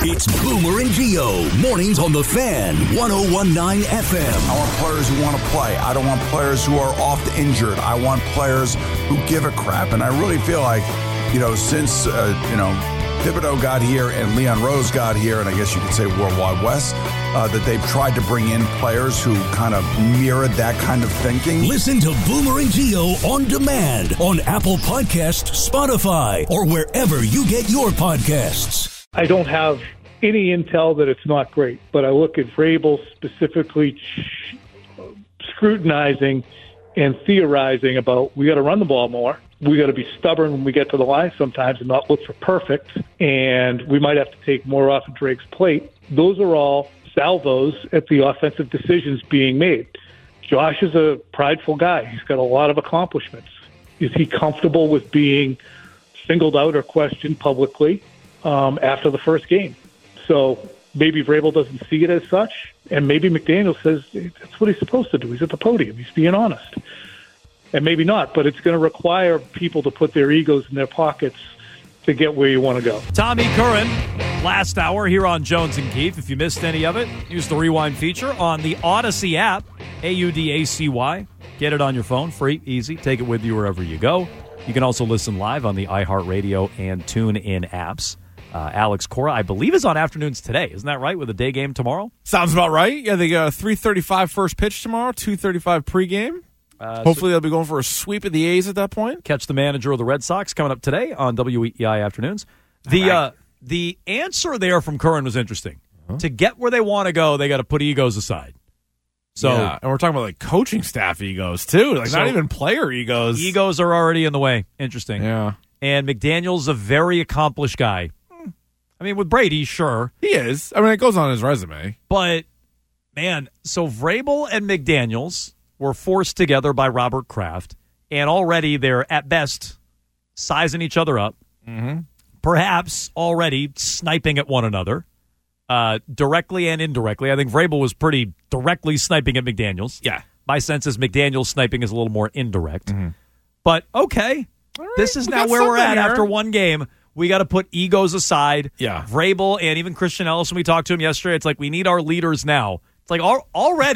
It's Boomer and Gio, mornings on The Fan, 101.9 FM. I want players who want to play. I don't want players who are oft injured. I want players who give a crap. And I really feel like, since, Thibodeau got here and Leon Rose got here, and I guess you could say Worldwide West, that they've tried to bring in players who kind of mirrored that kind of thinking. Listen to Boomer and Gio on demand on Apple Podcasts, Spotify, or wherever you get your podcasts. I don't have any intel that it's not great, but I look at Vrabel specifically scrutinizing and theorizing about we got to run the ball more. We got to be stubborn when we get to the line sometimes and not look for perfect, and we might have to take more off of Drake's plate. Those are all salvos at the offensive decisions being made. Josh is a prideful guy. He's got a lot of accomplishments. Is he comfortable with being singled out or questioned publicly after the first game? So maybe Vrabel doesn't see it as such, and maybe McDaniel says that's what he's supposed to do. He's at the podium. He's being honest. And maybe not, but it's going to require people to put their egos in their pockets to get where you want to go. Tommy Curran, last hour here on Jones and Keefe. If you missed any of it, use the rewind feature on the Odyssey app, AUDACY. Get it on your phone, free, easy. Take it with you wherever you go. You can also listen live on the iHeartRadio and TuneIn apps. Alex Cora, I believe, is on afternoons today. Isn't that right, with a day game tomorrow? Sounds about right. Yeah, they got a 3:35 first pitch tomorrow, 2:35 pregame. Hopefully they'll be going for a sweep of the A's at that point. Catch the manager of the Red Sox coming up today on WEEI afternoons. The answer there from Curran was interesting. To get where they want to go, they got to put egos aside. So, yeah, and we're talking about coaching staff egos too, not even player egos. Egos are already in the way. Interesting. Yeah. And McDaniel's a very accomplished guy. I mean, with Brady, sure. He is. I mean, it goes on his resume. But, man, so Vrabel and McDaniels were forced together by Robert Kraft, and already they're, at best, sizing each other up. Mm-hmm. Perhaps already sniping at one another, directly and indirectly. I think Vrabel was pretty directly sniping at McDaniels. Yeah. My sense is McDaniels' sniping is a little more indirect. Mm-hmm. But, okay, right, this is now where we're at here. after one game. We got to put egos aside. Yeah. Vrabel and even Christian Ellis, when we talked to him yesterday, it's like we need our leaders now. It's like already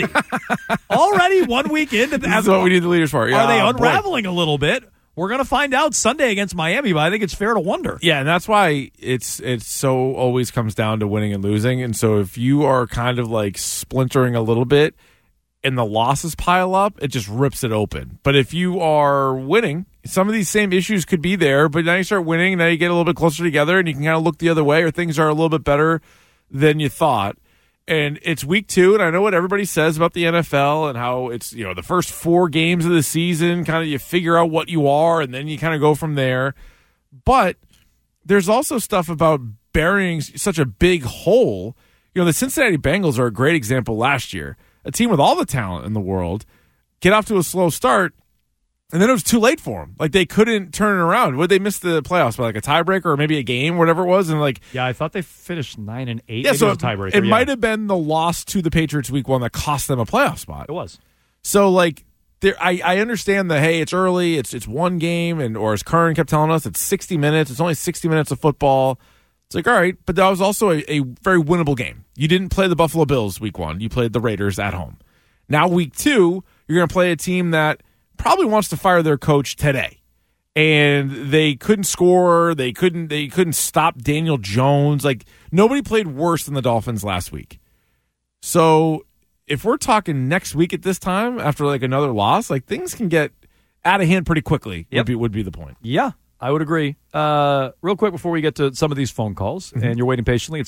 1 week into this is what we need the leaders for. Yeah, are they unraveling a little bit? We're going to find out Sunday against Miami, but I think it's fair to wonder. Yeah, and that's why it's so always comes down to winning and losing. And so if you are kind of splintering a little bit and the losses pile up, it just rips it open. But if you are winning, some of these same issues could be there, but now you start winning, now you get a little bit closer together, and you can kind of look the other way, or things are a little bit better than you thought. And it's week 2, and I know what everybody says about the NFL and how it's, the first 4 games of the season, kind of you figure out what you are, and then you kind of go from there. But there's also stuff about burying such a big hole. The Cincinnati Bengals are a great example last year. A team with all the talent in the world get off to a slow start, and then it was too late for them. They couldn't turn it around. Would they miss the playoffs by a tiebreaker or maybe a game, whatever it was? And yeah, I thought they finished 9-8. Yeah, so it was a tiebreaker. It might have been the loss to the Patriots week 1 that cost them a playoff spot. It was. So I understand that. Hey, it's early. It's one game, or as Curran kept telling us, it's 60 minutes. It's only 60 minutes of football. It's all right, but that was also a very winnable game. You didn't play the Buffalo Bills week 1. You played the Raiders at home. Now week 2, you're going to play a team that probably wants to fire their coach today, and they couldn't score. They couldn't stop Daniel Jones. Nobody played worse than the Dolphins last week. So if we're talking next week at this time after another loss, things can get out of hand pretty quickly. Yep. Would be the point. Yeah, I would agree. Real quick before we get to some of these phone calls, and you're waiting patiently at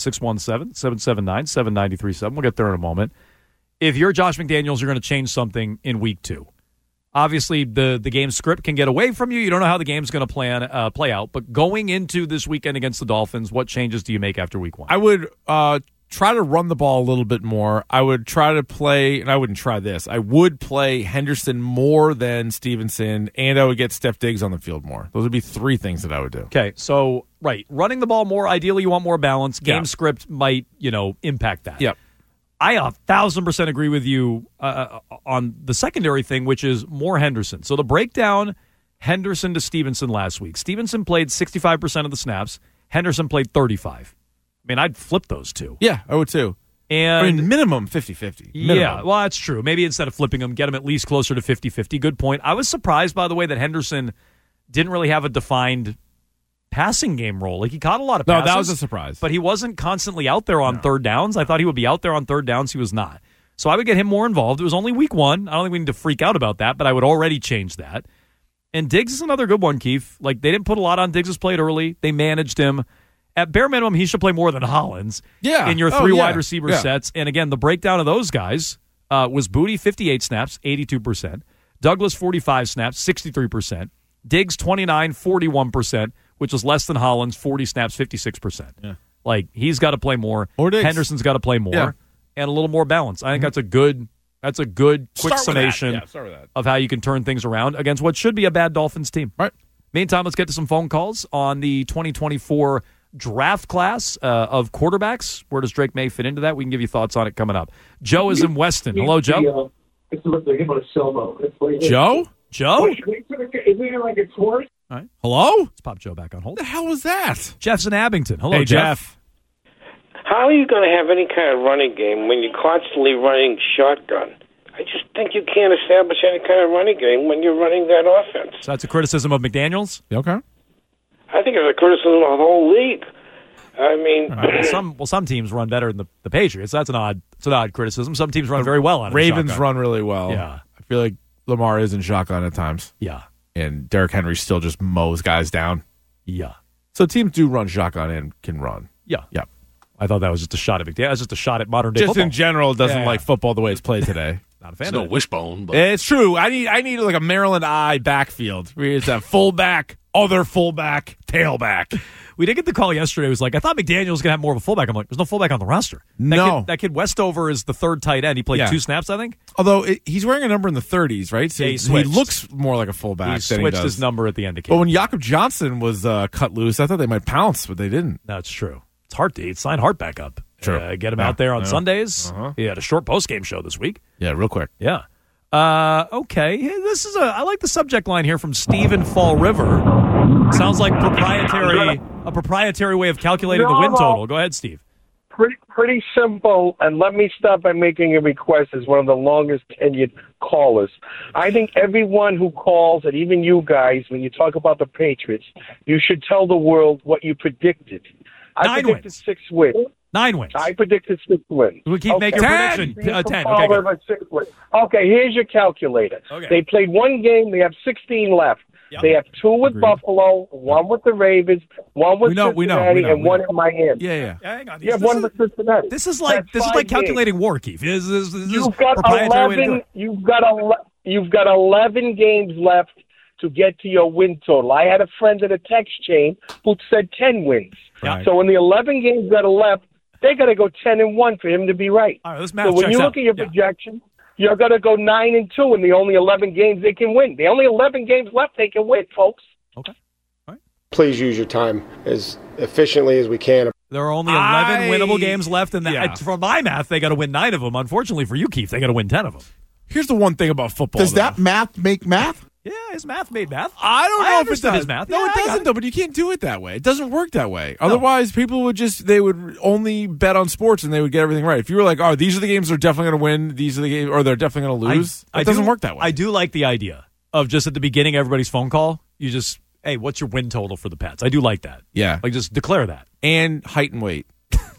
617-779-7937. We'll get there in a moment. If you're Josh McDaniels, you're going to change something in week 2. Obviously, the game script can get away from you. You don't know how the game's going to play out. But going into this weekend against the Dolphins, what changes do you make after week 1? I would try to run the ball a little bit more. I would try to play, and I wouldn't try this, I would play Henderson more than Stevenson, and I would get Steph Diggs on the field more. Those would be 3 things that I would do. Okay, so, right, running the ball more, ideally you want more balance. Game script might, impact that. Yep. I 1,000% agree with you on the secondary thing, which is more Henderson. So the breakdown, Henderson to Stevenson last week. Stevenson played 65% of the snaps. Henderson played 35%. I mean, I'd flip those two. Yeah, I would too. And I mean, minimum 50-50. Yeah, well, that's true. Maybe instead of flipping them, get them at least closer to 50-50. Good point. I was surprised, by the way, that Henderson didn't really have a defined passing game role. Like, he caught a lot of passes. No, that was a surprise. But he wasn't constantly out there on third downs. I thought he would be out there on third downs. He was not. So I would get him more involved. It was only week 1. I don't think we need to freak out about that, but I would already change that. And Diggs is another good one, Keith. Like, they didn't put a lot on Diggs' plate early. They managed him. At bare minimum, he should play more than Hollins in your 3 wide receiver sets. And again, the breakdown of those guys was Booty, 58 snaps, 82%. Douglas, 45 snaps, 63%. Diggs, 29, 41%, which was less than Hollins, 40 snaps, 56%. Yeah. Like, he's got to play more. Henderson's got to play more. And a little more balance. I think that's a good quick summation of how you can turn things around against what should be a bad Dolphins team. Right. Meantime, let's get to some phone calls on the 2024 draft class of quarterbacks. Where does Drake May fit into that? We can give you thoughts on it coming up. Joe is in Weston. Hello, Joe. Joe? Joe? Is it like a tour? All right. Hello? Let's pop Joe back on hold. What the hell was that? Jeff's in Abington. Hello, Hey, Jeff. How are you going to have any kind of running game when you're constantly running shotgun? I just think you can't establish any kind of running game when you're running that offense. So that's a criticism of McDaniels? Okay. I think it's a criticism of the whole league. I mean, right. Some teams run better than the Patriots. That's an odd criticism. Some teams run very well on Ravens shotgun. run really well. Yeah. I feel like Lamar is in shotgun at times. Yeah. And Derrick Henry still just mows guys down. Yeah. So teams do run shotgun and can run. Yeah. Yeah. I thought that was just a shot at McDaniels. That was just a shot at modern day Just football. in general, doesn't like football the way it's played today. Not a fan It's of no it. wishbone, but It's true. I need like a Maryland eye backfield. Where it's a fullback, other fullback, tailback. We did get the call yesterday. It was like, I thought McDaniel was going to have more of a fullback. I'm like, there's no fullback on the roster. That kid Westover is the third tight end. He played 2 snaps, I think. Although he's wearing a number in the 30s, right? So Yeah, he he switched. looks more like a fullback He than he switched does. his number at the end of But camp. when Jakob Johnson was cut loose, I thought they might pounce, but they didn't. That's true. It's Hart. Sign Hart back up. Sure. Get him out there on Sundays. He had a short post-game show this week. Yeah, real quick. Yeah. Okay. Hey, this is I like the subject line here from Stephen Fall River. Sounds like a proprietary way of calculating the win total. Go ahead, Steve. Pretty simple, and let me start by making a request as one of the longest tenured callers. I think everyone who calls, and even you guys, when you talk about the Patriots, you should tell the world what you predicted. I predicted 6 wins. 9 wins. I predicted 6 wins. We keep making a prediction. 10. Okay, good. 6 wins. Okay, here's your calculator. Okay. They played 1 game. They have 16 left. Yep. They have 2 with Agreed. Buffalo, 1 with the Ravens, 1 with We know, Cincinnati, and 1 in Miami. Yeah. Hang on. You have 1 with Cincinnati. This is like That's 5 calculating war, Keith. This is You've got proprietary way to do 11. it. You've got 11 games left to get to your win total. I had a friend in a text chain who said 10 wins. Right. So in the 11 games that are left, they got to go 10-1 for him to be right. All right, this math So when checks you out. look at your projection, you're going to go 9-2 in the only 11 games they can win. The only 11 games left they can win, folks. Okay. All right. Please use your time as efficiently as we can. There are only 11 winnable games left, and from my math, they got to win 9 of them. Unfortunately for you, Keith, they got to win 10 of them. Here's the one thing about football. Does that math make math? Yeah, his math made math. I don't know if it understood does. his math. No, Yeah, it I got doesn't it. though. But you can't do it that way. It doesn't work that way. Otherwise, people would would only bet on sports and they would get everything right. If you were like, oh, these are the games they're definitely going to win. These are the games, or they're definitely going to lose. It doesn't work that way. I do like the idea of just at the beginning of everybody's phone call, you just, hey, what's your win total for the Pats? I do like that. Yeah, Like just declare that. and height and weight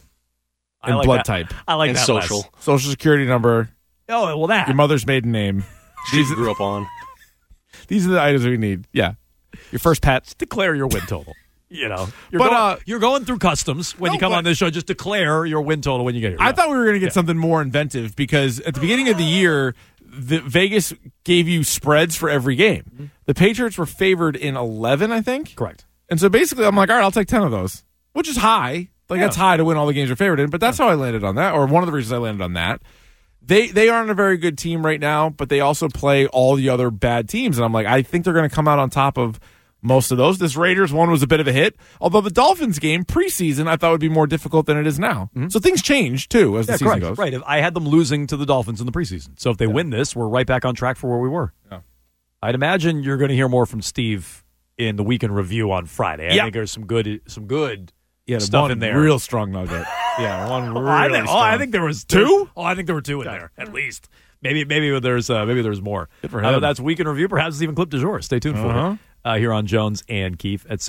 I and like blood that. type, I like and that. social. less. social security number, Oh well, that. your mother's maiden name. These grew up on. These are the items we need. Yeah, your first pet. Declare your win total. You know, But, you're going through customs when No, you come but- on this show. Just declare your win total when you get here. I thought we were going to get something more inventive because at the beginning of the year, the Vegas gave you spreads for every game. Mm-hmm. The Patriots were favored in 11, I think. correct. And so basically, I'm like, all right, I'll take 10 of those, which is high. Like, that's high to win all the games you're favored in. But that's how I landed on that, or one of the reasons I landed on that. They aren't a very good team right now, but they also play all the other bad teams. And I'm like, I think they're going to come out on top of most of those. This Raiders one was a bit of a hit, although the Dolphins game preseason I thought would be more difficult than it is now. So things change, too, as the season correct. goes. Right. I had them losing to the Dolphins in the preseason. So if they win this, we're right back on track for where we were. Yeah. I'd imagine you're going to hear more from Steve in the weekend review on Friday. I Yeah. think there's some good stuff one in there. Real strong nugget. Yeah, one really strong. I think there was two. I think there were two in there at least. Maybe there's more. Good for him. That's Week in Review. Perhaps it's even clip du jour. Stay tuned for it here on Jones and Keefe at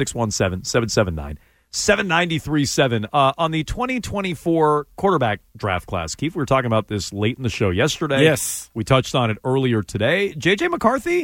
617-779-7937. On the 2024 quarterback draft class, Keefe, we were talking about this late in the show yesterday. Yes. We touched on it earlier today. J.J. McCarthy?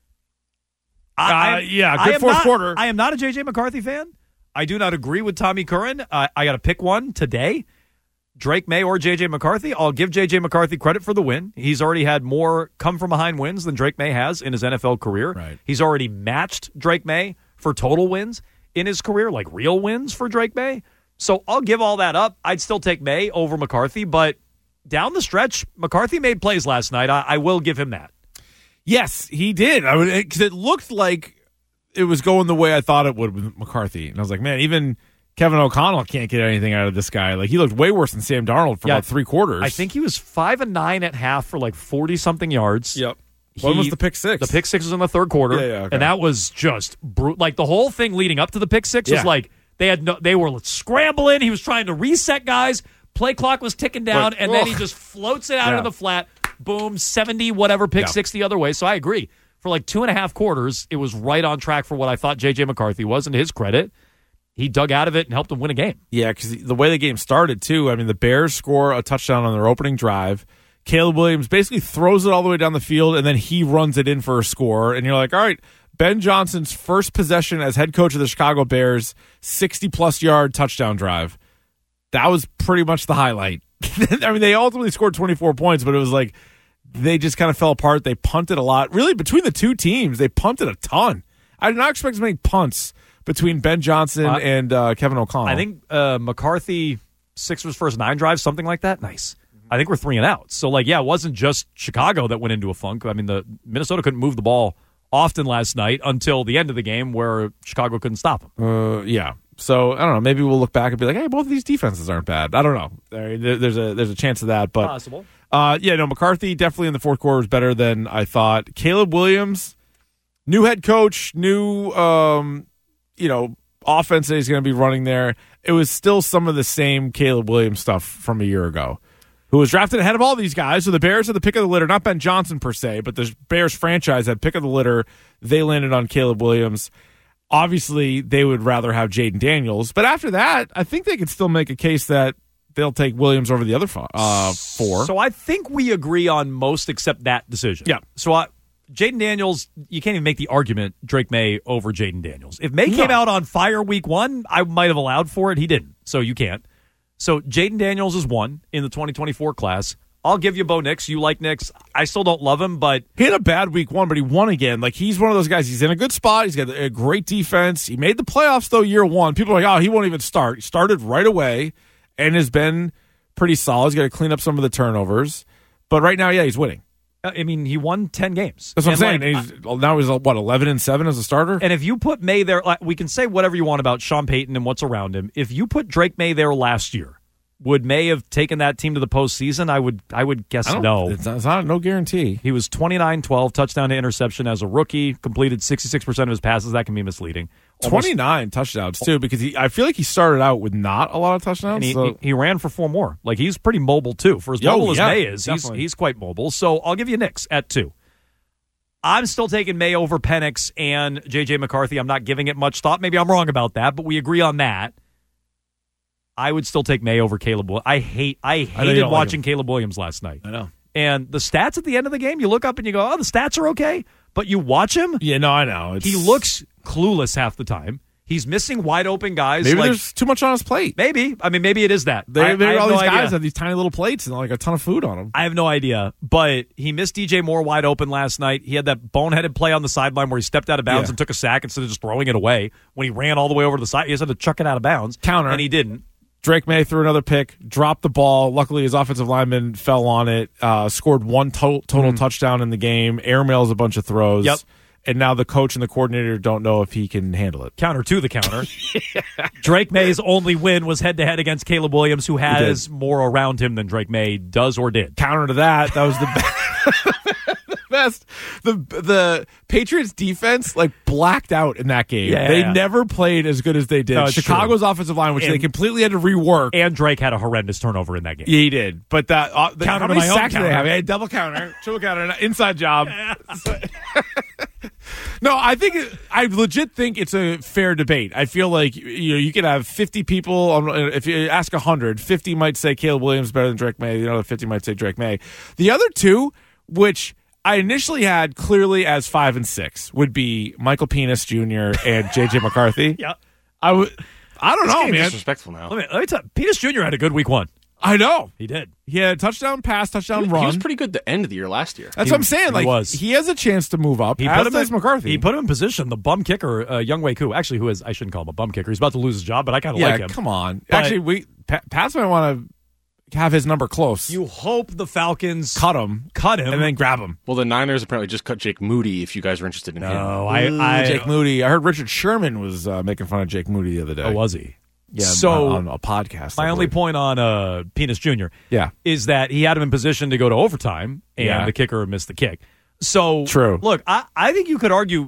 Good fourth quarter. I am not a J.J. McCarthy fan. I do not agree with Tommy Curran. I got to pick one today. Drake May or J.J. McCarthy. I'll give J.J. McCarthy credit for the win. He's already had more come-from-behind wins than Drake May has in his NFL career. Right. He's already matched Drake May for total wins in his career, like real wins for Drake May. So I'll give all that up. I'd still take May over McCarthy, but down the stretch, McCarthy made plays last night. I will give him that. Yes, he did. Because it looked like it was going the way I thought it would with McCarthy. And I was like, man, even Kevin O'Connell can't get anything out of this guy. Like, he looked way worse than Sam Darnold for about 3 quarters. I think he was 5-9 at half for like 40-something yards. Yep. When was the pick six? The pick six was in the third quarter. Okay. And that was just brutal. Like, the whole thing leading up to the pick six was like they were scrambling. He was trying to reset guys. Play clock was ticking down, and then he just floats it out into the flat. Boom, 70, whatever, pick six the other way. So I agree. For like 2.5 quarters, it was right on track for what I thought J.J. McCarthy was. And to his credit, he dug out of it and helped him win a game. Yeah, because the way the game started, too, I mean, the Bears score a touchdown on their opening drive. Caleb Williams basically throws it all the way down the field, and then he runs it in for a score. And you're like, all right, Ben Johnson's first possession as head coach of the Chicago Bears, 60-plus yard touchdown drive. That was pretty much the highlight. I mean, they ultimately scored 24 points, but it was like they just kind of fell apart. They punted a lot. Really, between the two teams, they punted a ton. I did not expect as many punts between Ben Johnson and Kevin O'Connell. I think McCarthy, 6 of his first 9 drives, something like that. Nice. I think we're 3 and out. So, it wasn't just Chicago that went into a funk. I mean, the Minnesota couldn't move the ball often last night until the end of the game where Chicago couldn't stop them. Yeah. So, I don't know. Maybe we'll look back and be like, hey, both of these defenses aren't bad. I don't know. There's a chance of that. But possible. McCarthy definitely in the fourth quarter was better than I thought. Caleb Williams, new head coach, new offense that he's going to be running there. It was still some of the same Caleb Williams stuff from a year ago, who was drafted ahead of all these guys. So the Bears had the pick of the litter, not Ben Johnson per se, but the Bears franchise had pick of the litter. They landed on Caleb Williams. Obviously, they would rather have Jaden Daniels. But after that, I think they could still make a case that they'll take Williams over the other 4. So I think we agree on most except that decision. Yeah. So Jaden Daniels, you can't even make the argument Drake May over Jaden Daniels. If May came out on fire week 1, I might have allowed for it. He didn't, so you can't. So Jaden Daniels is 1 in the 2024 class. I'll give you Bo Nix. You like Nix. I still don't love him, but he had a bad week 1, but he won again. Like, he's one of those guys. He's in a good spot. He's got a great defense. He made the playoffs, though, year 1. People are like, oh, he won't even start. He started right away and has been pretty solid. He's got to clean up some of the turnovers. But right now, he's winning. I mean, he won 10 games. That's what I'm saying. Now he's, 11-7 as a starter? And if you put May there, we can say whatever you want about Sean Payton and what's around him. If you put Drake May there last year, would May have taken that team to the postseason? I would guess no. It's not no guarantee. He was 29-12, touchdown to interception as a rookie, completed 66% of his passes. That can be misleading. 29 touchdowns, too, because I feel like he started out with not a lot of touchdowns. And he ran for 4 more. Like, he's pretty mobile, too. For as mobile as May is, he's quite mobile. So I'll give you Nix at 2. I'm still taking May over Penix and J.J. McCarthy. I'm not giving it much thought. Maybe I'm wrong about that, but we agree on that. I would still take May over Caleb Williams. I hated watching Caleb Williams last night. I know. And the stats at the end of the game, you look up and you go, oh, the stats are okay. But you watch him. Yeah, no, I know. He looks clueless half the time. He's missing wide open guys. Maybe there's too much on his plate. Maybe. I mean, maybe it is that. Maybe all these guys have these tiny little plates and a ton of food on them. I have no idea. But he missed DJ Moore wide open last night. He had that boneheaded play on the sideline where he stepped out of bounds and took a sack instead of just throwing it away. When he ran all the way over to the side, he just had to chuck it out of bounds. Counter. And he didn't. Drake May threw another pick, dropped the ball. Luckily, his offensive lineman fell on it, scored 1 total touchdown in the game, airmails a bunch of throws. Yep. And now the coach and the coordinator don't know if he can handle it. Counter to the counter. Drake May's only win was head-to-head against Caleb Williams, who has more around him than Drake May does or did. Counter to that, that was the best. The Patriots defense like blacked out in that game. Yeah, they yeah. never played as good as they did. No, it's Chicago's true. offensive line, which And- they completely had to rework. And Drake had a horrendous turnover in that game. Yeah, he did. But that how Counter to many my own sacks did they counter. have? Hey, double counter, triple counter, inside job. No, I legit think it's a fair debate. I feel like you could have 50 people. If you ask 100, 50 might say Caleb Williams better than Drake May. The other 50 might say Drake May. The other two, which I initially had clearly as 5 and 6, would be Michael Penis Jr. and JJ McCarthy. Yeah. I don't know, Getting man. disrespectful now. Let me tell you, Penis Jr. had a good week 1. I know. He did. He had a touchdown pass, touchdown run. He was pretty good the end of the year last year. That's what I'm saying. Like was. he has a chance to move up. He As put him does in, McCarthy. He put him in position. The bum kicker, Young Wei Koo, actually, who is, I shouldn't call him a bum kicker. He's about to lose his job, but I kind of like him. Come on. But- Actually, Pats might want to have his number close. You hope the Falcons cut him, and then grab him. Well, the Niners apparently just cut Jake Moody. If you guys are interested in him, Jake Moody. I heard Richard Sherman was making fun of Jake Moody the other day. Oh, was he? Yeah, So on a podcast. My I only believe. point on Penis Jr. Yeah. is that he had him in position to go to overtime, and Yeah. the kicker missed the kick. So True. Look, I think you could argue.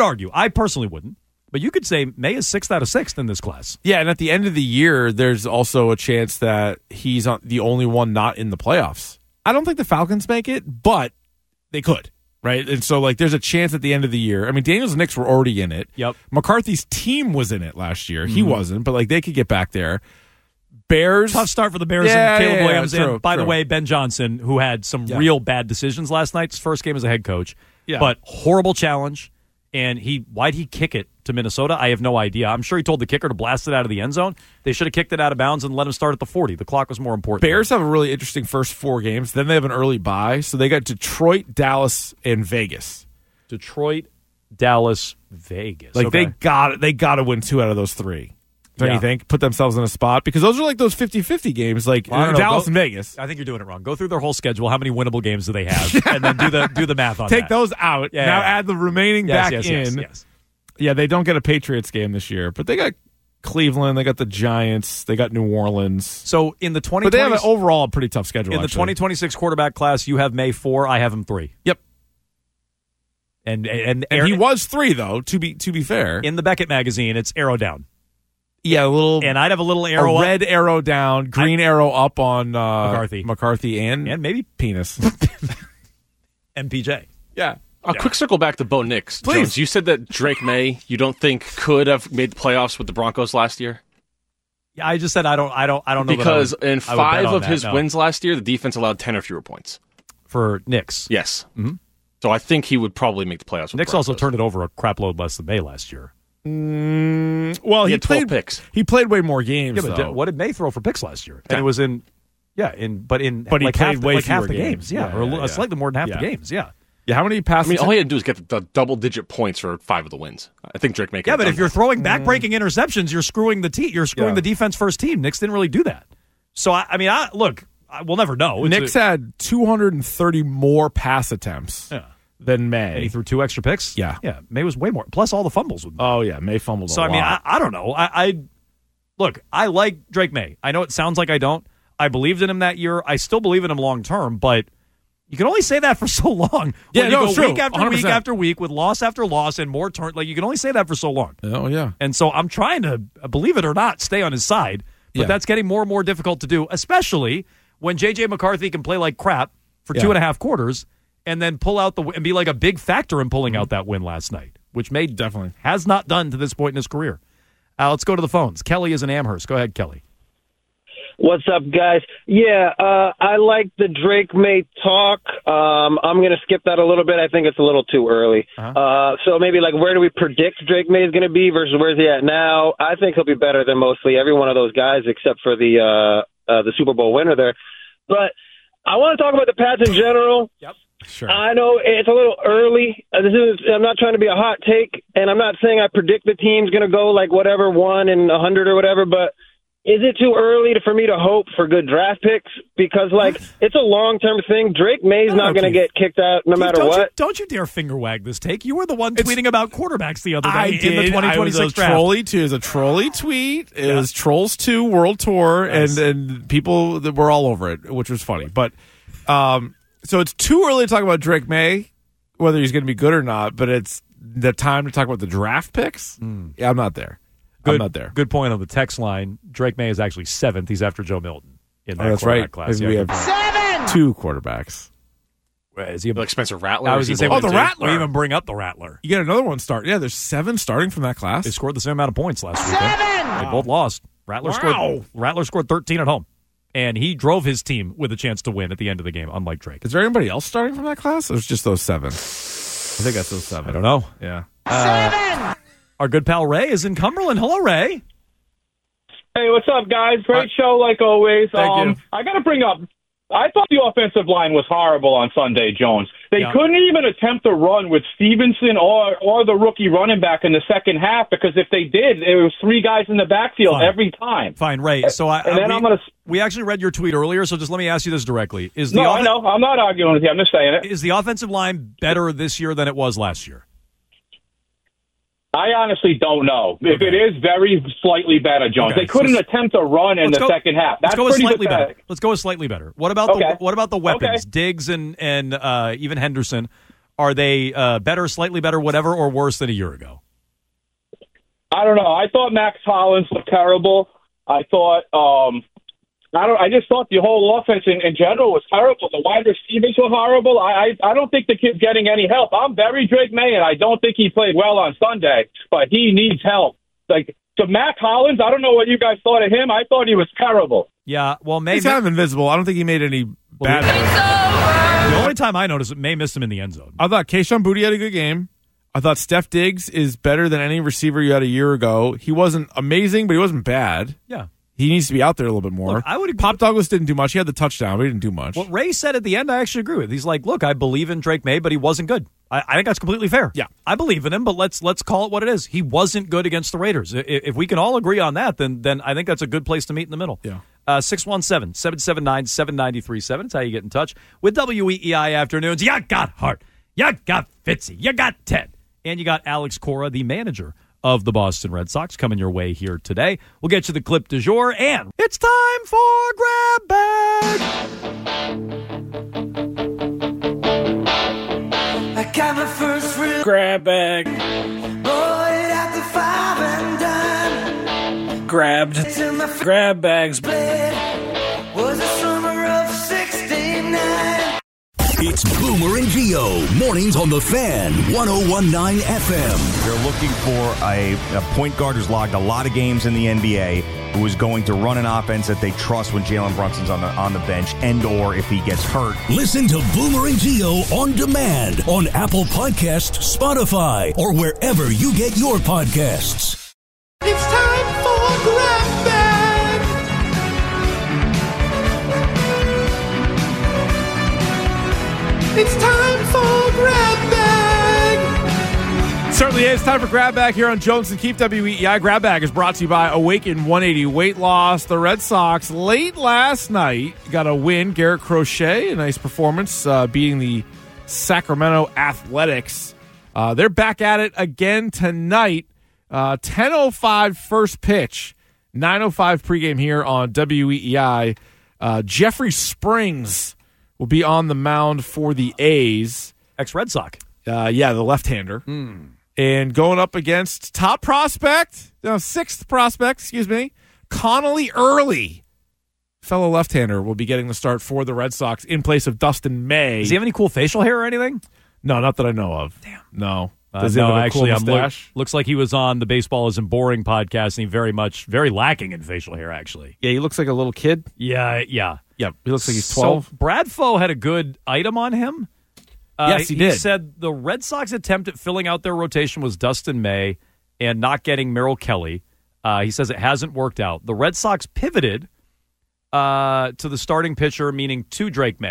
I personally wouldn't, but you could say May is 6th out of 6th in this class. Yeah, and at the end of the year, there's also a chance that he's the only one not in the playoffs. I don't think the Falcons make it, but they could. Right? And so, there's a chance at the end of the year. I mean, Daniels and Knicks were already in it. Yep. McCarthy's team was in it last year. He wasn't, but, they could get back there. Bears. Tough start for the Bears Yeah, and Caleb yeah, Williams. true, And by the true. way, Ben Johnson, who had some Yeah. real bad decisions last night, his first game as a head coach. Yeah. But horrible challenge. And why'd he kick it to Minnesota? I have no idea. I'm sure he told the kicker to blast it out of the end zone. They should have kicked it out of bounds and let him start at the 40. The clock was more important. Bears have a really interesting first 4 games. Then they have an early bye. So they got Detroit, Dallas, and Vegas. Detroit, Dallas, Vegas. They Okay. got to win 2 out of those 3. Don't Yeah. you think? Put themselves in a spot because those are those 50-50 games, Well, I don't know. Dallas and Vegas. I think you're doing it wrong. Go through their whole schedule. How many winnable games do they have? And then do the math on Take that. those out. Yeah, now yeah. add the remaining back in. Yes. Yeah, they don't get a Patriots game this year, but they got Cleveland, they got the Giants, they got New Orleans. So in the 2020s, But they have overall a pretty tough schedule. in the actually. 2026 quarterback class, you have May 4. I have him 3. Yep. And he was 3 though. To be fair, in the Beckett magazine, it's arrow down. yeah, a little And I'd have a little arrow a red arrow down, green arrow up on McCarthy and maybe Penis. MPJ. Yeah. A quick circle back to Bo Nix. Please. Jones, you said that Drake May you don't think could have made the playoffs with the Broncos last year Yeah, I just said I don't know because that I would- in I would bet 5 on of that, his no. wins last year, the defense allowed 10 or fewer points. for Knicks. Yes. Mhm. So I think he would probably make the playoffs. With Knicks the also Broncos. turned it over a crap load less than May last year. Well, He he had 12 played picks. He played way more games. Yeah, but though. what did May throw for picks last year? And Yeah. it was in he like half, played way like half fewer the games. games. Yeah, Yeah, or yeah. slightly more than half Yeah. the games. Yeah. Yeah, how many passes? I mean, all he had to do is get the double-digit points for 5 of the wins. I think Drake May. could Yeah, have but done if you're that. throwing back-breaking interceptions, you're screwing the You're screwing Yeah. the defense first team. Knicks didn't really do that. So we'll never know. Knicks had 230 more pass attempts than May. And he threw 2 extra picks. Yeah. yeah. May was way more. Plus all the fumbles. With May. Oh yeah, May fumbled. So a I mean, lot. I don't know. I like Drake May. I know it sounds like I don't. I believed in him that year. I still believe in him long term, but you can only say that for so long. Yeah, When no, you it's go true. week after 100%. week after week with loss after loss and more turn. Like you can only say that for so long. Oh yeah. And so I'm trying to, believe it or not, stay on his side. But Yeah. that's getting more and more difficult to do, especially when J.J. McCarthy can play like crap for 2.5 quarters and then pull out and be like a big factor in pulling out that win last night, which May Definitely has not done to this point in his career. Let's go to the phones. Kelly is in Amherst. Go ahead, Kelly. What's up, guys? Yeah, I like the Drake May talk. I'm going to skip that a little bit. I think it's a little too early. So maybe where do we predict Drake May is going to be versus where's he at now? I think he'll be better than mostly every one of those guys except for the Super Bowl winner there. But I want to talk about the Pats in general. Yep. sure. I know it's a little early. I'm not trying to be a hot take, and I'm not saying I predict the team's going to go 1 in 100 or whatever, but is it too early for me to hope for good draft picks? Because, it's a long-term thing. Drake May's not going to get kicked out no matter what. Don't you dare finger wag this take. You were the one tweeting about quarterbacks the other day I in did. the 2026 I was draft. Trolley too. It was a trolley tweet. It was Trolls 2 World Tour, Nice. and people that were all over it, which was funny. But so it's too early to talk about Drake May. whether he's going to be good or not, but it's the time to talk about the draft picks. Yeah, I'm not there. I'm not there. Good point on the text line. Drake May is actually 7th. He's after Joe Milton in that that's quarterback right. class. We have 2 quarterbacks. Is he like Spencer Rattler? I was going to say, the Rattler. We even bring up the Rattler. You get another one start. Yeah, there's 7 starting from that class. They scored the same amount of points last weekend. They both lost. Rattler scored 13 at home, and he drove his team with a chance to win at the end of the game, unlike Drake. Is there anybody else starting from that class? Or it's just those 7? I think that's those 7. I don't know. Yeah. Our good pal Ray is in Cumberland. Hello, Ray. Hey, what's up, guys? Great show, like always. Thank you. I got to bring up, I thought the offensive line was horrible on Sunday, Jones. They couldn't even attempt to run with Stevenson or the rookie running back in the second half, because if they did, it was 3 guys in the backfield every time. Fine, Ray. So we actually read your tweet earlier, so just let me ask you this directly. I know. I'm not arguing with you. I'm just saying it. Is the offensive line better this year than it was last year? I honestly don't know. If it is, very slightly better, Jones. They couldn't attempt to run in the second half. That's pretty pathetic. Let's go with slightly better. What about the weapons? Diggs and even Henderson, are they better, slightly better, whatever, or worse than a year ago? I don't know. I thought Max Hollins looked terrible. I thought I just thought the whole offense in general was terrible. The wide receivers were horrible. I don't think the kid's getting any help. I'm very Drake May, and I don't think he played well on Sunday, but he needs help. So Mac Hollins, I don't know what you guys thought of him. I thought he was terrible. Yeah, well, May... He's kind of invisible. I don't think he made any bad... The only time I noticed it, May missed him in the end zone. I thought Kayshon Boutte had a good game. I thought Steph Diggs is better than any receiver you had a year ago. He wasn't amazing, but he wasn't bad. Yeah. He needs to be out there a little bit more. Look, Pop Douglas didn't do much. He had the touchdown, but he didn't do much. What Ray said at the end, I actually agree with. He's like, look, I believe in Drake May, but he wasn't good. I think that's completely fair. Yeah. I believe in him, but let's call it what it is. He wasn't good against the Raiders. If we can all agree on that, then I think that's a good place to meet in the middle. Yeah. 617-779-7937. It's how you get in touch with WEEI Afternoons. You got Hart. You got Fitzy. You got Ted. And you got Alex Cora, the manager of the Boston Red Sox, coming your way here today. We'll get you the clip du jour, and it's time for Grab Bag. I got my first real Grab Bag. Boy, at the 5 and dime. Grabbed. Grab Bags. Was the summer of 69. It's Boomer and Gio, mornings on the Fan, 101.9 FM. They're looking for a point guard who's logged a lot of games in the NBA, who is going to run an offense that they trust when Jalen Brunson's on the bench, and or if he gets hurt. Listen to Boomer and Gio on demand on Apple Podcasts, Spotify, or wherever you get your podcasts. It's time for Grab Bag. It's time for Grab Bag. Certainly is. Time for Grab Bag here on Jones and Keefe WEEI. Grab Bag is brought to you by Awaken 180 Weight Loss. The Red Sox late last night got a win. Garrett Crochet, a nice performance, beating the Sacramento Athletics. They're back at it again tonight. 10:05 first pitch, 9:05 pregame here on WEEI. Jeffrey Springs will be on the mound for the A's. Ex-Red Sox. Yeah, the left-hander. And going up against top prospect, sixth prospect, Connolly Early. Fellow left-hander will be getting the start for the Red Sox in place of Dustin May. Does he have any cool facial hair or anything? No, not that I know of. Damn. No. Does he have a cool mustache? Looks like he was on the Baseball Isn't Boring podcast, and he very lacking in facial hair, actually. Yeah, he looks like a little kid. Yeah. Yeah, he looks like he's 12. So Brad Foe had a good item on him. Yes, he did. He said the Red Sox attempt at filling out their rotation was Dustin May and not getting Merrill Kelly. He says it hasn't worked out. The Red Sox pivoted to the starting pitcher, meaning to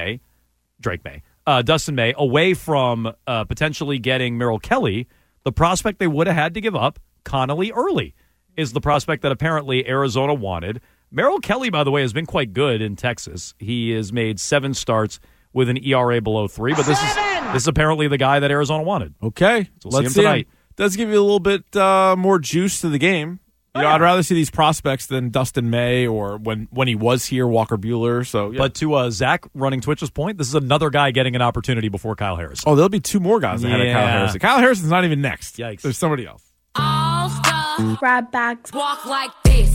Dustin May, away from potentially getting Merrill Kelly. The prospect they would have had to give up, Connolly Early, is the prospect that apparently Arizona wanted. Merrill Kelly, by the way, has been quite good in Texas. He has made 7 starts with an ERA below 3, but this is apparently the guy that Arizona wanted. Okay, so we'll see him tonight. Does give you a little bit more juice to the game. You know, I'd rather see these prospects than Dustin May or when he was here, Walker Buehler. So, yeah. But to Zach running Twitch's point, this is another guy getting an opportunity before Kyle Harrison. Oh, there'll be 2 more guys ahead of Kyle Harrison. Kyle Harrison's not even next. Yikes. There's somebody else. All the grab bags walk like this.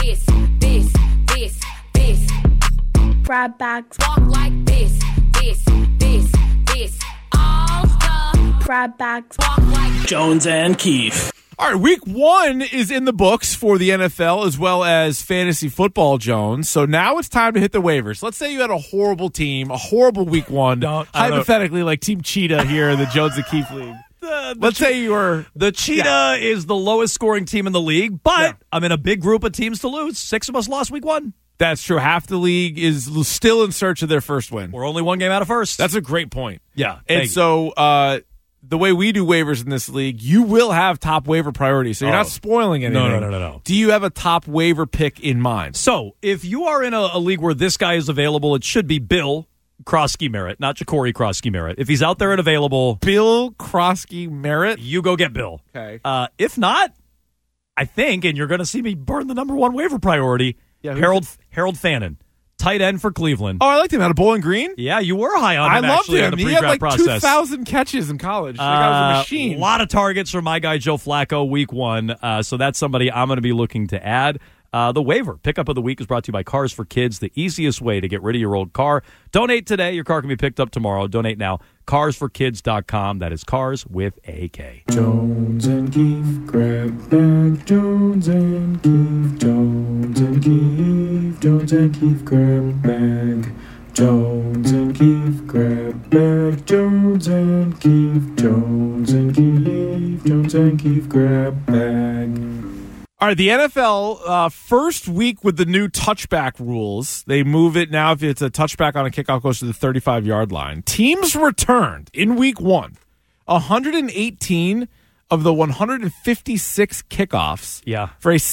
Grab bags walk like this. All the grab bags walk like Jones and Keefe. All right, week 1 is in the books for the NFL as well as fantasy football, Jones. So now it's time to hit the waivers. Let's say you had a horrible team, a horrible week 1, hypothetically like Team Cheetah here in the Jones and Keefe League. Let's say you were... The Cheetah is the lowest scoring team in the league, but I'm in a big group of teams to lose. 6 of us lost week 1. That's true. Half the league is still in search of their first win. We're only 1 game out of first. That's a great point. Yeah. And so... the way we do waivers in this league, you will have top waiver priority, so you're not spoiling anything. No. Do you have a top waiver pick in mind? So, if you are in a league where this guy is available, it should be Bill Krosky-Merritt, not Ja'Cory Krosky-Merritt. If he's out there and available... Bill Krosky-Merritt? You go get Bill. Okay. If not, I think, and you're going to see me burn the number 1 waiver priority, Harold Fannin. Tight end for Cleveland. Oh, I liked him out of Bowling Green. Yeah, you were high on him. I loved him. In the He had like process. 2,000 catches in college. That guy was a machine. A lot of targets for my guy Joe Flacco week 1. So that's somebody I'm going to be looking to add. The waiver pickup of the week is brought to you by Cars for Kids, the easiest way to get rid of your old car. Donate today. Your car can be picked up tomorrow. Donate now. CarsForKids.com. That is cars with a K. Jones and Keefe, grab bag. Jones and Keefe, Jones and Keefe, Jones and Keefe, grab bag. Jones and Keefe, grab bag. Jones and Keefe, Jones and Keefe, Jones and Keefe, grab bag. All right, the NFL first week with the new touchback rules. They move it now. If it's a touchback on a kickoff, goes to the 35-yard line. Teams returned in week 1 118 of the 156 kickoffs for a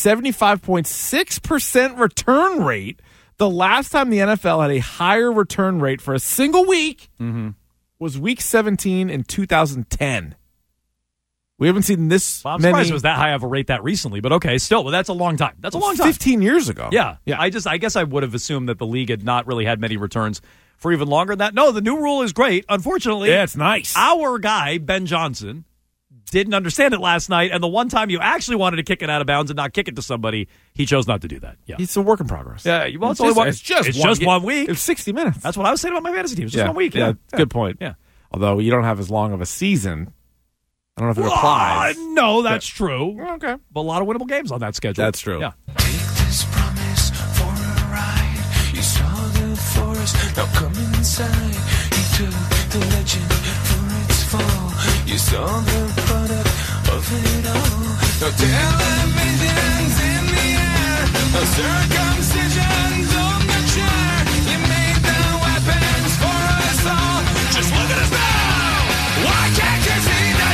75.6% return rate. The last time the NFL had a higher return rate for a single week was week 17 in 2010. We haven't seen this I'm many. surprised it was that high of a rate that recently, but okay, still, but that's a long time. That's a long time. 15 years ago. Yeah. I guess I would have assumed that the league had not really had many returns for even longer than that. No, the new rule is great. Unfortunately, it's nice. Our guy, Ben Johnson, didn't understand it last night, and the one time you actually wanted to kick it out of bounds and not kick it to somebody, he chose not to do that. Yeah. He's a work in progress. Yeah, well, it's just 1 week. It's 60 minutes. That's what I was saying about my fantasy team. It's just 1 week. Yeah, good point. Yeah. Although you don't have as long of a season. I don't know if it applies. No, that's true. Okay. But a lot of winnable games on that schedule. That's true. Yeah. Take this promise for a ride. You saw the forest, now come inside. You took the legend for its fall. You saw the product of it all. No televisions in the air, no circumcisions on the chair. You made the weapons for us all. Just look at us now. Why can't you see that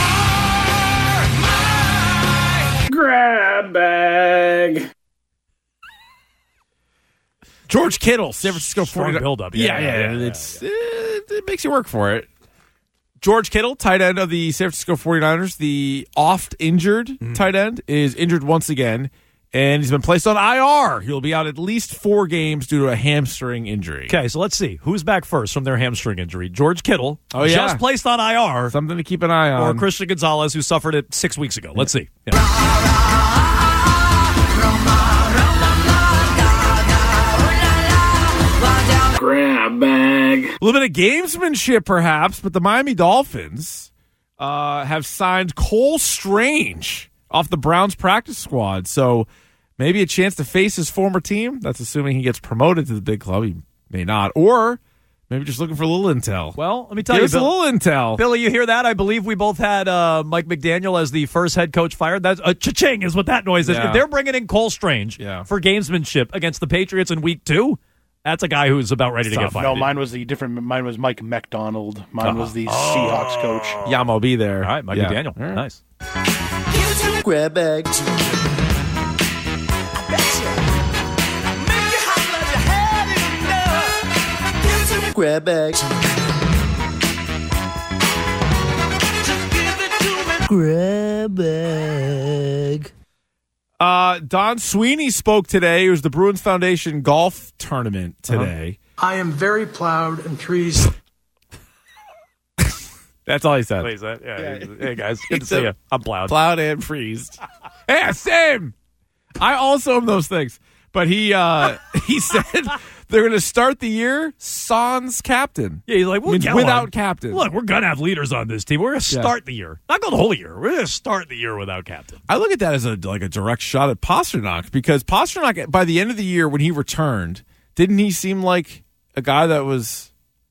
you are my grab bag? George Kittle, San Francisco 49ers. build-up. It makes you work for it. George Kittle, tight end of the San Francisco 49ers, the oft-injured tight end, is injured once again, and he's been placed on IR. He'll be out at least 4 games due to a hamstring injury. Okay, so let's see. Who's back first from their hamstring injury? George Kittle, just placed on IR. Something to keep an eye on. Or Christian Gonzalez, who suffered it 6 weeks ago. Let's see. Yeah. Grab bag. A little bit of gamesmanship, perhaps, but the Miami Dolphins have signed Cole Strange off the Browns practice squad. So maybe a chance to face his former team. That's assuming he gets promoted to the big club. He may not. Or maybe just looking for a little intel. Well, let me tell Give you, us a little intel. Billy, you hear that? I believe we both had Mike McDaniel as the first head coach fired. That's cha-ching is what that noise is. Yeah. If they're bringing in Cole Strange for gamesmanship against the Patriots in week 2, that's a guy who's about ready to get fired. No, mine was Mike McDonald. Mine was the Seahawks coach. Yamo be there. All right, Mike McDaniel. Right. Nice. grab bag. Grab bag. Grab bag. Don Sweeney spoke today. It was the Bruins Foundation golf tournament today. I am very proud and pleased. That's all he said. Please, hey, guys. Good to see you. I'm plowed. Plowed and freezed. Yeah, same. I also am those things. But he said they're going to start the year sans captain. Yeah, he's like, without captain. Look, we're going to have leaders on this team. We're going to start the year. Not go the whole year. We're going to start the year without captain. I look at that as a direct shot at Pasternak, because Pasternak, by the end of the year when he returned, didn't he seem like a guy that was,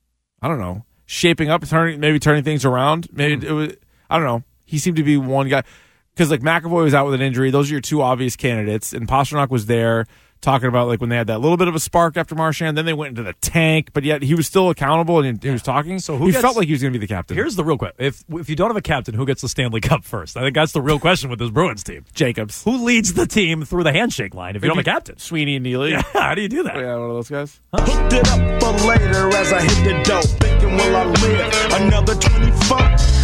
I don't know, shaping up, turning things around? Maybe it was, I don't know. He seemed to be one guy. Because like McAvoy was out with an injury. Those are your two obvious candidates. And Pasternak was there talking about like when they had that little bit of a spark after Marchand. Then they went into the tank. But yet he was still accountable and he was talking. So he felt like he was going to be the captain. Here's the real question. If you don't have a captain, who gets the Stanley Cup first? I think that's the real question with this Bruins team. Jacobs. Who leads the team through the handshake line if you don't have a captain? Sweeney and Neely. Yeah, how do you do that? Yeah, one of those guys. Hooked it up for later as I hit the dope. Thinking, will I live another 24?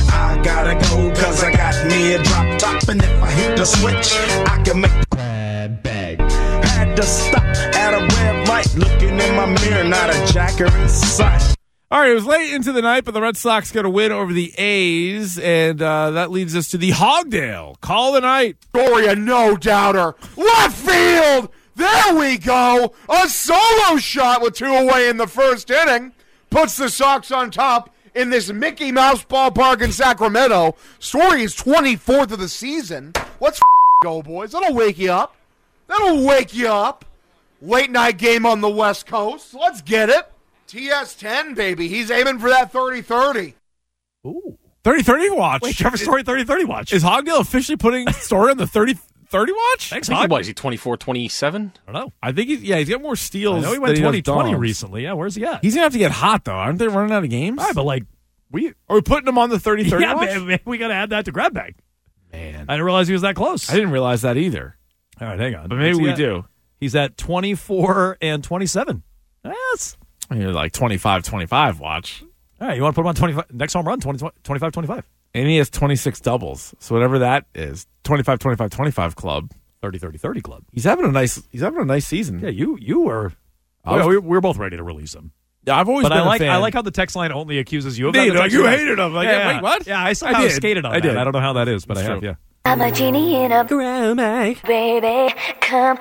I gotta go cause I got me a drop top. And if I hit the switch, I can make the grab bag. Had to stop at a red light. Looking in my mirror, not a jacker in sight. All right, it was late into the night, but the Red Sox got a win over the A's, and that leads us to the Hogdale Call of the Night. Gloria, no doubter. Left field! There we go! A solo shot with 2 away in the first inning. Puts the Sox on top in this Mickey Mouse ballpark in Sacramento. Story is 24th of the season. Let's go, boys. That'll wake you up. That'll wake you up. Late night game on the West Coast. Let's get it. TS10, baby. He's aiming for that 30-30. Ooh. 30-30 watch. Wait, Trevor Story 30-30 watch. Is Hogdale officially putting Story on the 30-30 watch? Thanks. What is he, 24, 27? I don't know. I think he's got more steals. I know he went 2020 dogs recently. Yeah, where's he at? He's going to have to get hot, though. Aren't they running out of games? All right, but like, are we putting him on the 30-30 yeah, watch? man, we got to add that to grab bag. Man. I didn't realize he was that close. I didn't realize that either. All right, hang on. But maybe we do. He's at 24 and 27. Yes. You're like 25-25 watch. All right, you want to put him on 25? Next home run, 25-25. And he has 26 doubles. So whatever that is, 25-25-25 club. 30-30-30 club. He's having a nice season. Yeah, you were. We were both ready to release him. Yeah, I've always been a fan. I like how the text line only accuses you of that. That. You hated him. Like, yeah. Wait, what? Yeah, I somehow skated on that. I don't know how that is, but I have, yeah. I'm a genie in a grab bag. Baby, come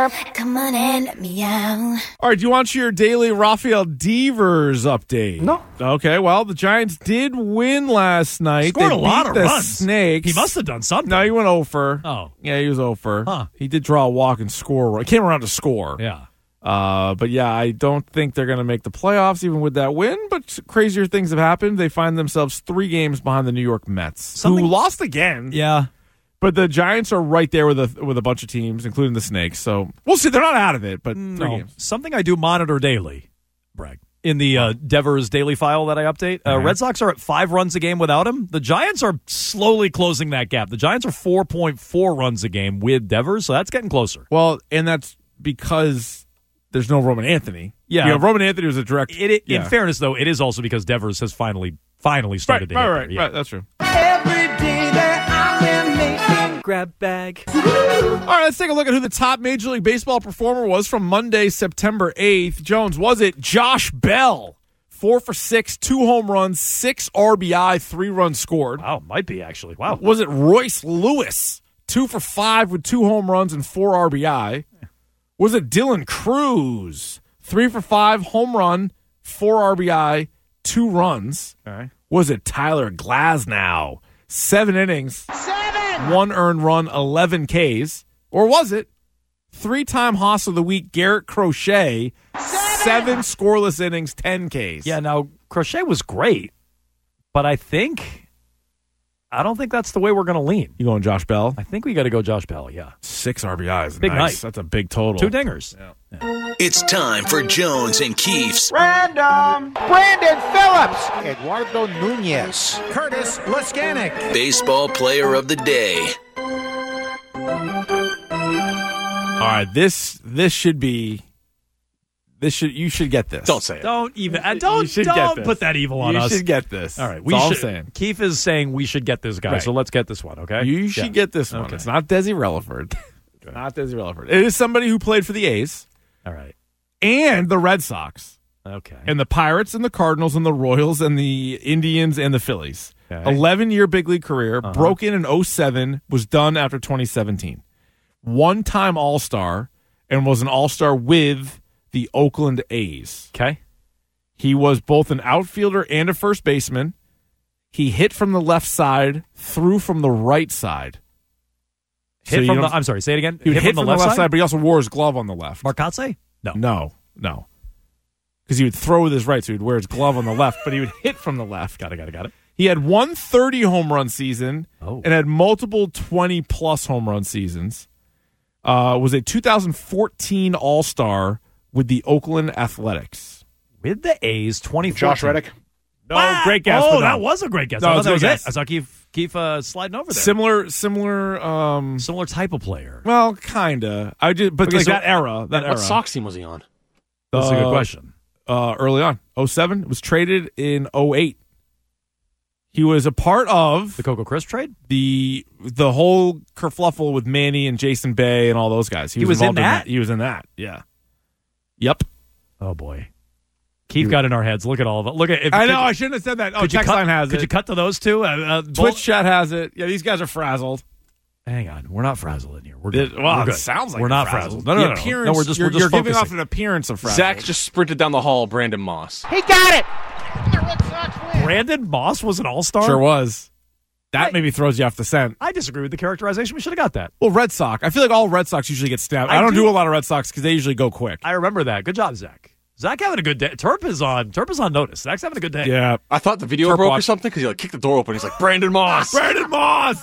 on and let me out. All right, do you want your daily Rafael Devers update? No. Okay, well, the Giants did win last night. Scored they a lot of the runs. Snakes. He must have done something. No, he went 0 for. Oh. Yeah, he was 0 for. Huh. He did draw a walk and score. He came around to score. Yeah. But yeah, I don't think they're going to make the playoffs even with that win, but crazier things have happened. They find themselves 3 games behind the New York Mets, who lost again. Yeah. But the Giants are right there with a bunch of teams, including the Snakes. So we'll see. They're not out of it, but 3 games. Something I do monitor daily, Bragg, in the Devers daily file that I update. Red Sox are at 5 runs a game without him. The Giants are slowly closing that gap. The Giants are 4.4 runs a game with Devers, so that's getting closer. Well, and that's because there's no Roman Anthony. Yeah, Roman Anthony was a direct. In fairness, though, it is also because Devers has finally started to hit there. Yeah. Right, that's true. Every day that I am making grab bag. All right, let's take a look at who the top Major League Baseball performer was from Monday, September 8th. Jones, was it Josh Bell? 4 for 6, 2 home runs, 6 RBI, 3 runs scored. Wow, might be actually. Wow. Was it Royce Lewis? 2 for 5 with 2 home runs and 4 RBI. Was it Dylan Cruz? 3 for 5, home run, 4 RBI, 2 runs. All right. Was it Tyler Glasnow? 7 innings, 1 earned run, 11 Ks. Or was it 3-time Hoss of the Week Garrett Crochet? 7 scoreless innings, 10 Ks. Yeah, now, Crochet was great, but I don't think that's the way we're going to lean. You going Josh Bell? I think we got to go Josh Bell, yeah. 6 RBIs. Big nice. night. That's a big total. 2 dingers. Yeah. It's time for Jones and Keefe's Random. Brandon Phillips. Eduardo Nunez. Curtis Laskanik. Baseball Player of the Day. All right, this should be. You should get this. Don't say it. Don't put that evil on us. You should get this. All right, That's all I'm saying. Keefe is saying we should get this guy, Right. so let's get this one, okay? You should get this one. Okay. It's not Desi Relaford. Not Desi Relaford. It is somebody who played for the A's. All right. And the Red Sox. Okay. And the Pirates and the Cardinals and the Royals and the Indians and the Phillies. Okay. 11-year big league career. Broke in 2007. Was done after 2017. One-time All-Star and was an All-Star with the Oakland A's. Okay. He was both an outfielder and a first baseman. He hit from the left side, threw from the right side. I'm sorry, say it again. He would hit from the left side, but he also wore his glove on the left. Marcotte? No. Because he would throw with his right, so he would wear his glove on the left, but he would hit from the left. Got it. He had one 30 home run season and had multiple 20-plus home run seasons. Was a 2014 All-Star with the Oakland Athletics. With the A's, 2014. Josh Reddick? No, great guess. Oh, that was a great guess. No, I thought that was guess. it. I saw Keith sliding over there. Similar type of player. Well, kinda. That era. What Sox team was he on? That's a good question. Early on, 2007 was traded in 2008. He was a part of the Coco Crisp trade. The whole kerfluffle with Manny and Jason Bay and all those guys. He was in that. He was in that. Yeah. Yep. Oh boy. Keith got in our heads. Look at all of it. Look at. I shouldn't have said that. Oh, text line has it. Could you cut to those two? Twitch chat has it. Yeah, these guys are frazzled. Hang on, we're not frazzled in here. We're good. Well, we're it sounds like we're not frazzled. No, we're just you're focusing. giving off an appearance of frazzled. Zach just sprinted down the hall. Brandon Moss. He got it. Brandon Moss was an All-Star. Sure was. That maybe throws you off the scent. I disagree with the characterization. We should have got that. Well, Red Sox. I feel like all Red Sox usually get stabbed. I don't do a lot of Red Sox because they usually go quick. I remember that. Good job, Zach. Zach having a good day. Terp is on notice. Zach's having a good day. Yeah. I thought the video broke or something because he kicked the door open. He's like, Brandon Moss. Brandon Moss.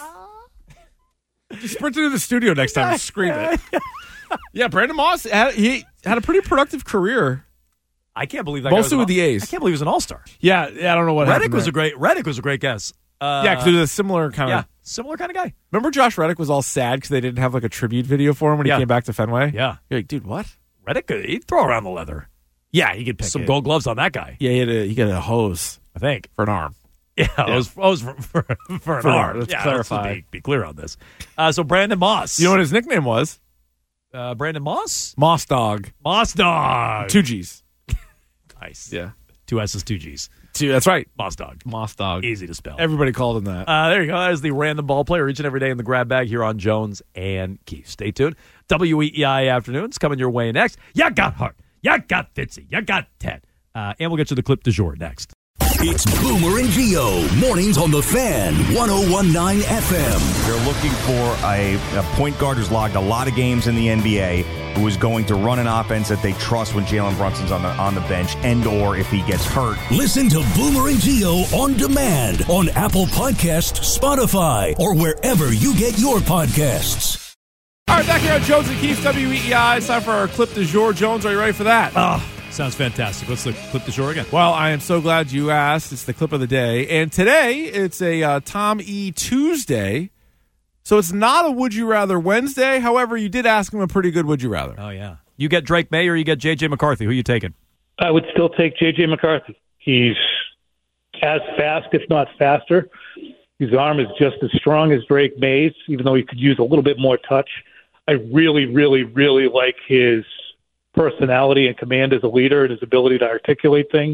Just sprint into the studio next time and scream it. Yeah, Brandon Moss, he had a pretty productive career. I can't believe that. Mostly with the A's. I can't believe he was an All-Star. Yeah, I don't know what Reddick happened. Reddick was a great guess. Yeah, because he was a similar kind of guy. Remember Josh Reddick was all sad because they didn't have like a tribute video for him when he came back to Fenway? Yeah. You're like, dude, what? Reddick, he'd throw around the leather. Yeah, he could pick some gold gloves on that guy. Yeah, he got a hose, I think, for an arm. Yeah, hose for an arm. Let's yeah, clarify. Let's be clear on this. So Brandon Moss. You know what his nickname was? Brandon Moss? Moss Dog. Moss Dog. 2 G's. Nice. Yeah. 2 S's, 2 G's. That's right. Moss Dog. Moss Dog. Easy to spell. Everybody called him that. There you go. That is the random ball player each and every day in the grab bag here on Jones and Keith. Stay tuned. WEEI Afternoons coming your way next. You got Hart. You got Fitzy. You got Ted. And we'll get to the clip du jour next. It's Boomer and Geo. Mornings on the Fan, 101.9 FM. They're looking for a point guard who's logged a lot of games in the NBA, who is going to run an offense that they trust when Jalen Brunson's on the bench, and or if he gets hurt. Listen to Boomer and Geo on demand on Apple Podcasts, Spotify, or wherever you get your podcasts. All right, back here on Jones and Keith, WEEI. It's time for our clip du jour. Jones, are you ready for that? Sounds fantastic. What's the clip du jour again? Well, I am so glad you asked. It's the clip of the day. And today, it's a Tom E. Tuesday. So it's not a Would You Rather Wednesday. However, you did ask him a pretty good Would You Rather. Oh, yeah. You get Drake May or you get J.J. McCarthy? Who are you taking? I would still take J.J. McCarthy. He's as fast, if not faster. His arm is just as strong as Drake May's, even though he could use a little bit more touch. I really, really, really like his personality and command as a leader and his ability to articulate things.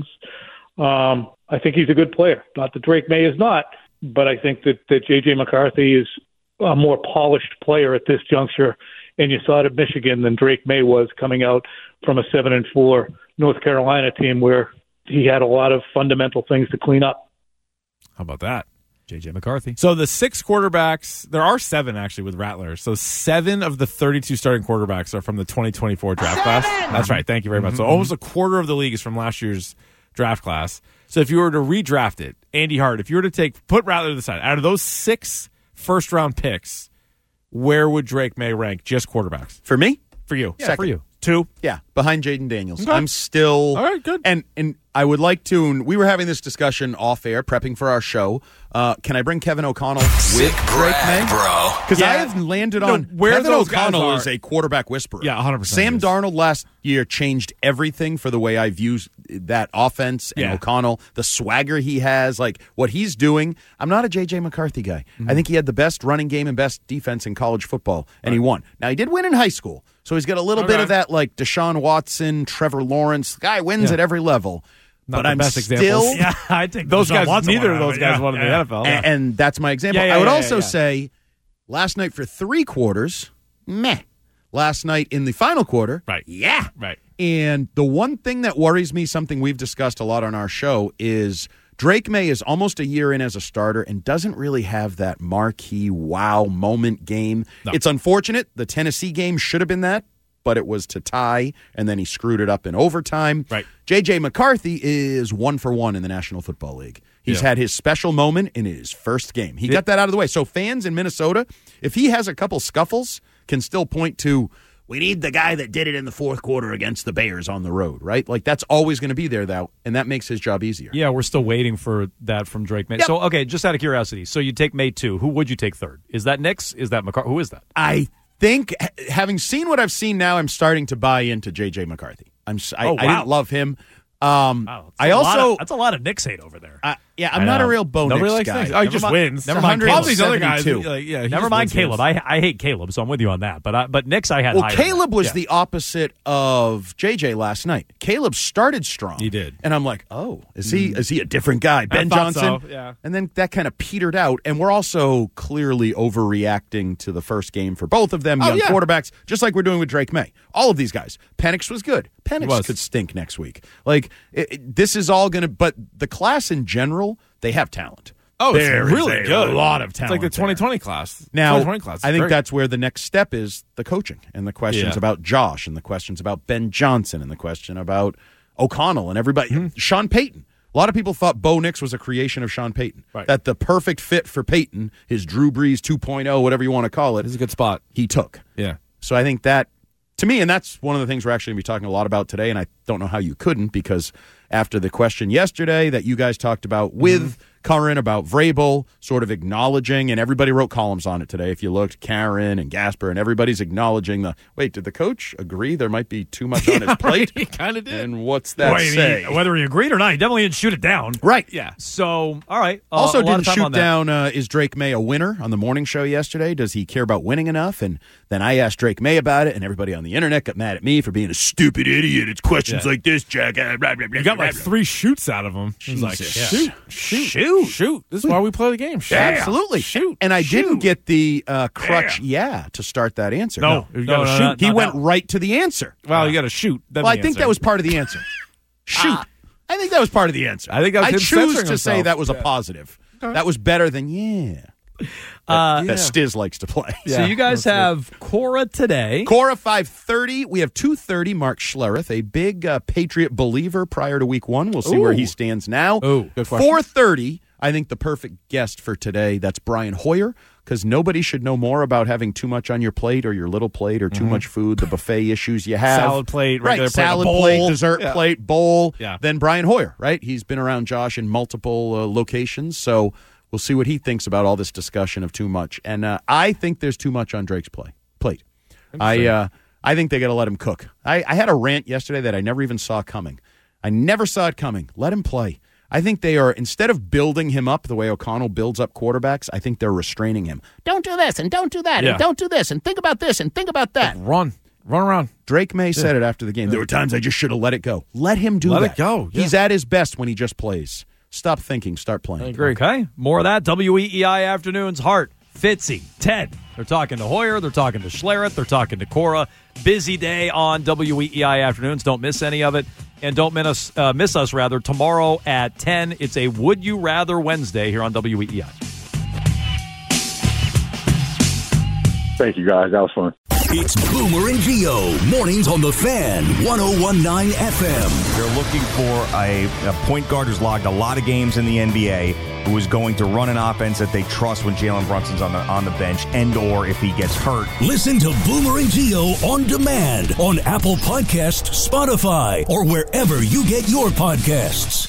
I think he's a good player. Not that Drake May is not, but I think that J.J. McCarthy is a more polished player at this juncture, and you saw it at Michigan than Drake May was coming out from a 7-4 North Carolina team where he had a lot of fundamental things to clean up. How about that? J.J. McCarthy. So the 6 quarterbacks, there are 7 actually with Rattler. So 7 of the 32 starting quarterbacks are from the 2024 draft class. That's right. Thank you very much. So almost a quarter of the league is from last year's draft class. So if you were to redraft it, Andy Hart, if you were to put Rattler to the side, out of those 6 first-round picks, where would Drake May rank just quarterbacks? For me? For you. Yeah, for you. 2? Yeah, behind Jaden Daniels. Okay. I'm still... All right, good. And I would like to... We were having this discussion off-air, prepping for our show. Can I bring Kevin O'Connell with Drake May? Bro. Because I have landed on where Kevin those guys O'Connell are. is a quarterback whisperer. Yeah, 100%. Sam Darnold last year changed everything for the way I view that offense and O'Connell, the swagger he has, like what he's doing. I'm not a J.J. McCarthy guy. I think he had the best running game and best defense in college football, and he won. Now, he did win in high school, so he's got a little bit of that, like Deshaun Watson, Trevor Lawrence. The guy wins at every level. Not but the I'm best still. examples. Yeah, I think those guys. Watson Neither won of those guys won in the NFL. And that's my example. I would also say last night for 3 quarters, meh. Last night in the final quarter, right? Right. And the one thing that worries me, something we've discussed a lot on our show, is Drake May is almost a year in as a starter and doesn't really have that marquee wow moment game. No. It's unfortunate. The Tennessee game should have been that, but it was to tie, and then he screwed it up in overtime. Right. J.J. McCarthy is 1 for 1 in the National Football League. He's had his special moment in his first game. He got that out of the way. So fans in Minnesota, if he has a couple scuffles, can still point to, we need the guy that did it in the fourth quarter against the Bears on the road, right? Like, that's always going to be there, though, and that makes his job easier. Yeah, we're still waiting for that from Drake May. Yep. So, okay, just out of curiosity, so you take May 2. Who would you take third? Is that Nix? Is that McCarthy? Who is that? I think, having seen what I've seen now, I'm starting to buy into J.J. McCarthy. I didn't love him. Wow, that's a lot of Knicks hate over there. I'm not a real Bo Nobody Nix likes guy. Knicks. Oh, he just wins. Never mind All Caleb. these other guys. 72. Never mind Caleb. I hate Caleb, so I'm with you on that. But Knicks I had Well, higher. Caleb was the opposite of JJ last night. Caleb started strong. He did. And I'm like, oh, is he a different guy? Ben thought Johnson? so, yeah. And then that kind of petered out. And we're also clearly overreacting to the first game for both of them, young quarterbacks, just like we're doing with Drake May. All of these guys. Penix was good. Penix could stink next week. Like, this is all going to, but the class in general, they have talent. Oh, There it's really is good. a lot of talent. It's like the 2020 class. Now, 2020 class. I think Great. that's where the next step is the coaching and the questions about Josh and the questions about Ben Johnson and the question about O'Connell and everybody. Sean Payton. A lot of people thought Bo Nix was a creation of Sean Payton. Right. That the perfect fit for Payton, his Drew Brees 2.0, whatever you want to call it, This is a good spot. he took. Yeah. So I think that, to me, and that's one of the things we're actually going to be talking a lot about today, and I don't know how you couldn't, because after the question yesterday that you guys talked about with Curran about Vrabel, sort of acknowledging, and everybody wrote columns on it today. If you looked, Karen and Gasper, and everybody's acknowledging wait, did the coach agree there might be too much on his plate? He kind of did. And what's that say? Whether he agreed or not, he definitely didn't shoot it down. Right. Yeah. So, all right. Also a lot of didn't time shoot on that. down, is Drake May a winner on the morning show yesterday? Does he care about winning enough? And then I asked Drake May about it, and everybody on the internet got mad at me for being a stupid idiot. It's questions like this, Jack. You got like 3 shoots out of him. He's like, Jesus. shoot. This is why we play the game. Shoot. Absolutely. Shoot. And I didn't get the crutch to start that answer. No, you gotta shoot. He went right to the answer. Well, you got to shoot. Well, I think that was part of the answer. Shoot. I think that was part of the answer. I think that was I him choose censoring to say himself. that was a positive. That was better than that Stiz likes to play. So you guys have Cora today. Cora 5:30. We have 2:30. Mark Schlereth, a big Patriot believer prior to Week 1. We'll see where he stands now. Ooh, good question. 4:30. I think the perfect guest for today. That's Brian Hoyer, because nobody should know more about having too much on your plate or your little plate or too much food, the buffet issues you have. Salad plate, regular right? plate, Salad bowl. plate, dessert Yeah. plate, bowl. Yeah. Then Brian Hoyer, right? He's been around Josh in multiple locations, so we'll see what he thinks about all this discussion of too much. And I think there's too much on Drake's plate. I think they got to let him cook. I had a rant yesterday that I never even saw coming. I never saw it coming. Let him play. I think they are, instead of building him up the way O'Connell builds up quarterbacks, I think they're restraining him. Don't do this and don't do that and don't do this and think about this and think about that. Run around. Drake May said it after the game. There were times I just should have let it go. Let him do that. Let it go. Yeah. He's at his best when he just plays. Stop thinking. Start playing. I agree. Okay, more of that. WEEI Afternoons. Hart, Fitzy, Ted. They're talking to Hoyer. They're talking to Schlereth. They're talking to Cora. Busy day on WEEI Afternoons. Don't miss any of it. And don't miss us tomorrow at 10. It's a Would You Rather Wednesday here on WEEI. Thank you, guys. That was fun. It's Boomer and Gio, mornings on the Fan, 101.9 FM. They're looking for a point guard who's logged a lot of games in the NBA, who is going to run an offense that they trust when Jalen Brunson's on the bench, and or if he gets hurt. Listen to Boomer and Gio on demand on Apple Podcasts, Spotify, or wherever you get your podcasts.